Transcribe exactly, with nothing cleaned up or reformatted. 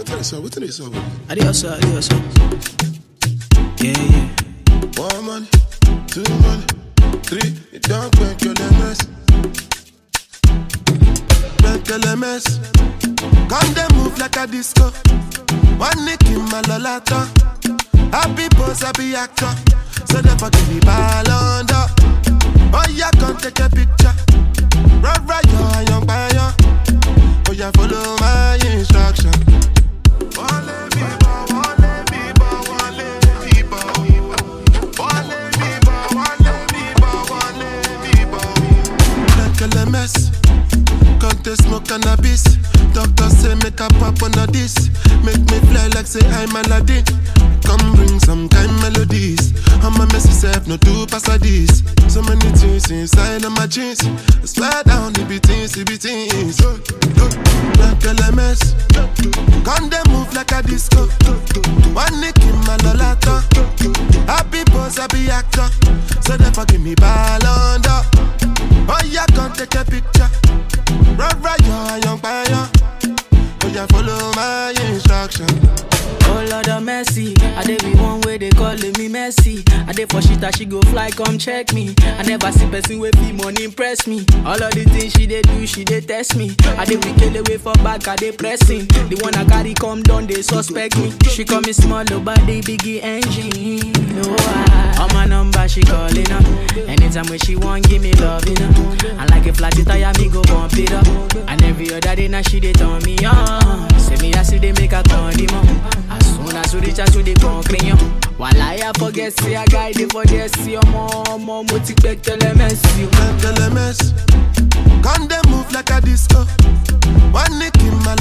what is up? What is up? Adios, adios. Yeah, yeah. One money, two money, three. You don't make your mess. Make your mess. Come they move like a disco. One nick in my lolata. Happy pose, happy actor. So never give me ball under. Oh yeah, come take a picture. Run right, yo, young bayo. Oh yeah, follow my instruction. Wale me ba, wale me ba, wale me ba. Wale me ba, wale me ba, wale me ba. Like a L M S, can't they smoke cannabis? Doctor say make a pop on a this. Make me fly like say I'm Aladdin. Come bring some kind melodies. I'm a messy self, no two pass a this. So many things inside of my jeans. I swear down, it be things, it be things. Like L M S, come they move like a disco. One nick in my lolata. Happy pose, happy actor. So they forgive me ball under. Oh yeah, come take a picture. Run right, yo, young fire. Oh yeah, follow my instruction. Oh Lord of mercy, I dey be one way they calling me messy. I dey for shit that she go fly, come check me. I never see person with fee money impress me. All of the things she dey do, she dey test me. I dey wicked away for back, I dey pressing. The one I carry come down, they suspect me. She call me small, but they biggie engine. No, I, on my number she calling up. Anytime when she want, give me love, you know. And like a flat tire, me go bump it up. And every other day now she dey turn me on. Say me I see they make a condiment. As soon as we reach out to the concrete, while I forget, see a guy they for there, see your mom, mom, what you expect, L M S, you L M S, come they move like a disco. One nick in my